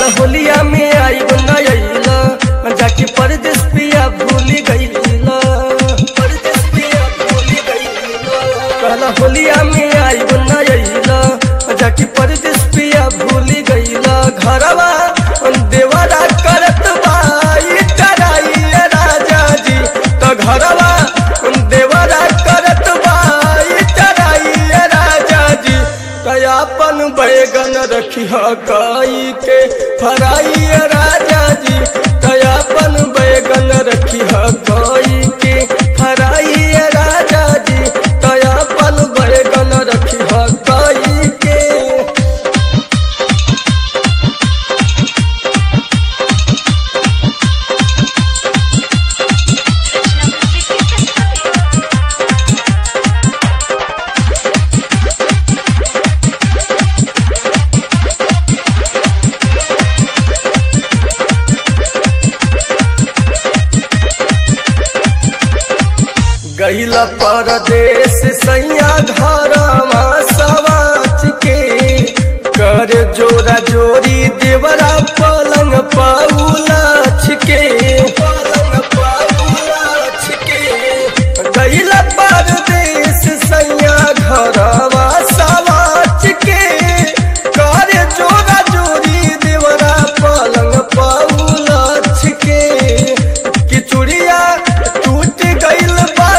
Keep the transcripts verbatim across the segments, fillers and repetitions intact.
होलिया में आई नैला जाके परदेश पिया भूल गईला परदेश पिया भूल गईला कहला होलिया में आई नैला जाके परदेश पिया भूल गईला घरवा देवरा करत बाई तराई राजा जी तो घरवा देवरा करत बाई तराई राजा जी अपन बैगन रखी हकाई के फराई राजा जी अपन बैगन रखी हकाई के फराई राजा जी अपन बैगन रखी हकाई के गहिला परदेश सैया घरमा सवाच के कर जोरा जोरी देवरा पलंग पाउलाछ के पलंग पाउलाछ के गहिला परदेश सैया घरमा सवाच के कर जोरा जोरी देवरा पलंग पाउलाछ के किचुड़िया टूट गइल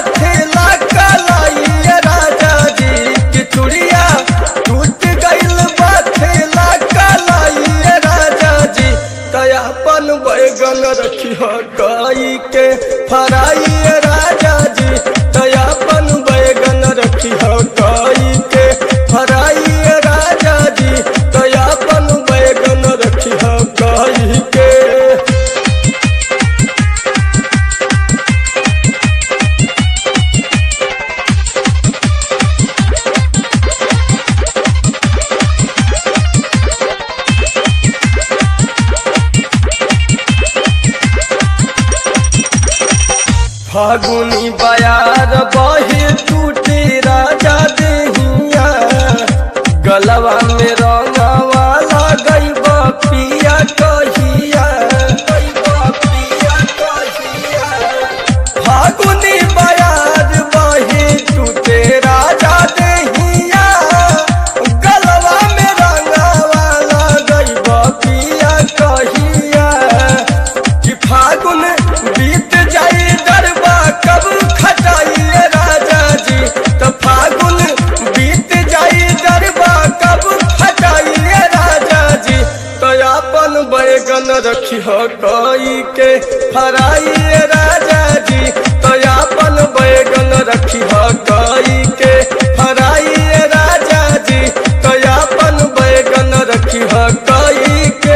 बैगन रखी हकाई के फराई राजा जी दयापन बैगन रखी हकाई के फराई राजा जी दयापन बैगन रखी हकाई के फागुनी बयार बहे टूटे राजा देहिया गलवा में रंगवा लगैबा पिया कहिया पिया कहिया फागुनी बयार बहे टूटे राजा देहिया गलवा में रंगवा लगैबा पिया कहिया कि फागुन बीत जाई कब खटाई राजा जी तो फागुन बीत जाई दरबा कब खटाई राजा जी तो अपन बैगन रखी हकाई के फराई राजा जी तो अपन बैगन रखी हकाई के फराई राजा जी तो अपन बैगन रखी हकाई के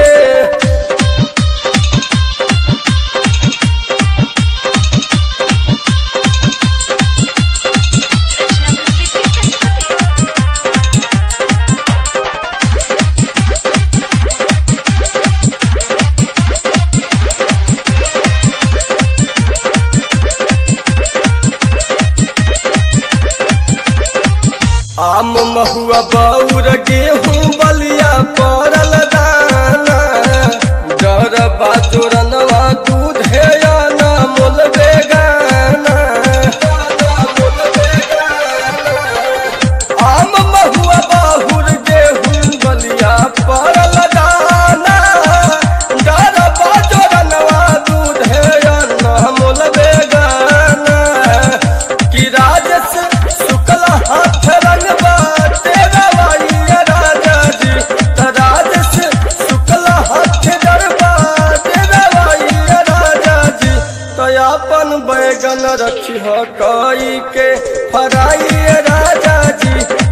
आम महुआ बौर गेहूं बलिया पड़ल दाना डर बाजोरनवा दूध है ना मोल बेगाना आम महुआ बहुर गेहूं बलिया पड़ल दाना डर बाजोरनवा दूध है ना मोल बेगाना कि राजस शुक्ल हाथ रंग बैगन रखी हकाई के फराई राजा जी